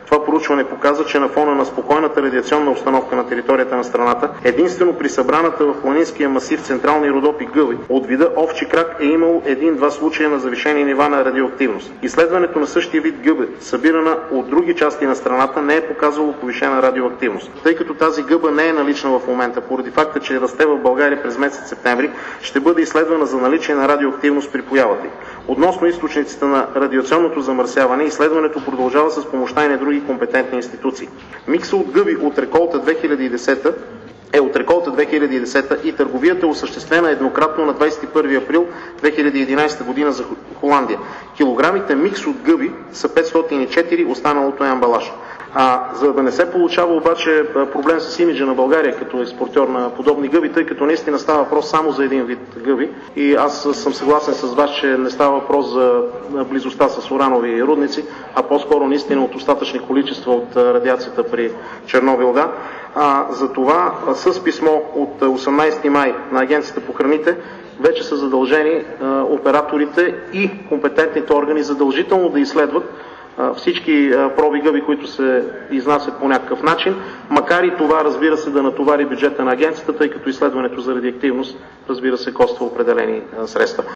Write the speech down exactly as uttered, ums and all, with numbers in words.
Това проучване показа, че на фона на спокойната радиационна обстановка на територията на страната, единствено при събраната в планинския масив централни Родопи гъби от вида овчи крак е имало един-два случая на завишени нива на радиоактивност. Изследването на същия вид гъба, събирана от други части на страната, не е показало повишена радиоактивност. Тъй като тази гъба не е налична в момента, поради факта, че расте в България през месец септември, ще бъде изследвана за наличие на радиоактивност при появата й. Относно източниците на радиационното замърсяване, изследването продължава с помощта и на други компетентни институции. Микса от гъби от реколта две хиляди и десета е от реколта две хиляди и десета и търговията е осъществена еднократно на двадесет и първи април две хиляди и единадесета година за Холандия. Килограмите микс от гъби са петстотин и четири, останалото е амбалаж. А, за да не се получава обаче проблем с имиджа на България като експортьор на подобни гъби, тъй като наистина става въпрос само за един вид гъби и аз съм съгласен с вас, че не става въпрос за близостта с уранови рудници, а по-скоро наистина от достатъчни количества от радиацията при Чернобил. Да. А, за това с писмо от осемнадесети май на Агенцията по храните вече са задължени а, операторите и компетентните органи задължително да изследват всички проби гъби, които се изнасят по някакъв начин, макар и това, разбира се, да натовари бюджета на агенцията, тъй като изследването за радиоактивност, разбира се, коства определени средства.